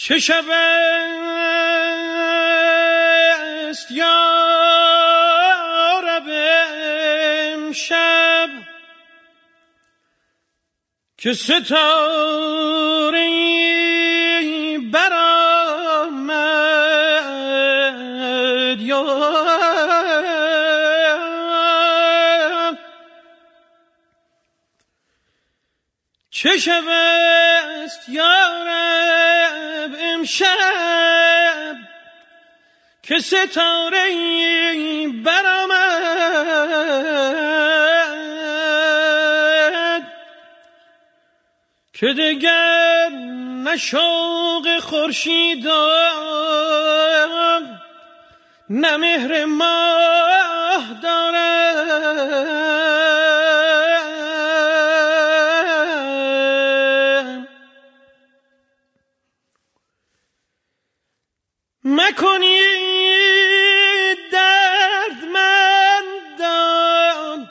چه شب است یا رب امشب که ستاره برآمد یا چه شب است یا رب امشب که ستاره برآمد که دگر نه شوق خورشید نه مهر ماه دارم. مکنید دردمندان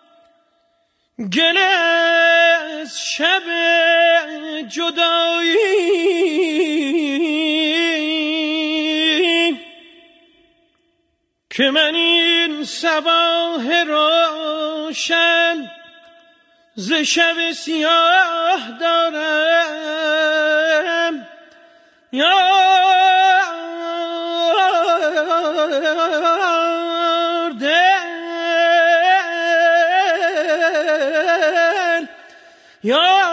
گله از شب جدایی که من این صباح روشن ز شب سیاه دارم. یا دل یا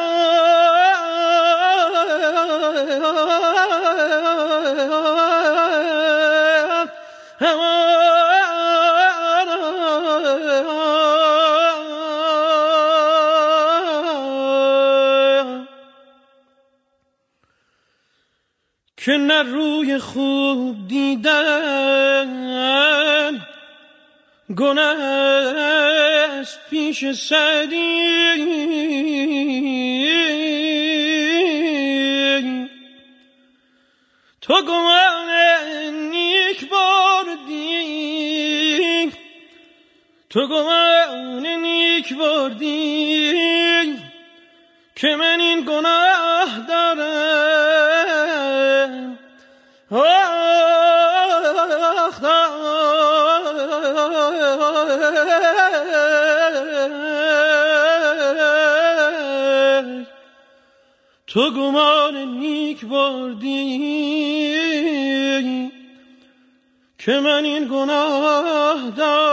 که نه روی خوب دیدن گناه است پیش سعدی، تو گمان نیک بردی، تو گمان نیک بردی که من این گناه دارم. تو گمان نیک بردی که من این گناه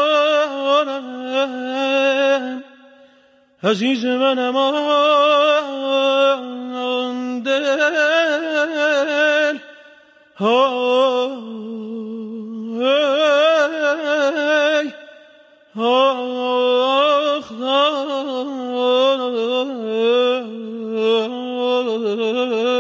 دارم. عزیز منم آن دل آخ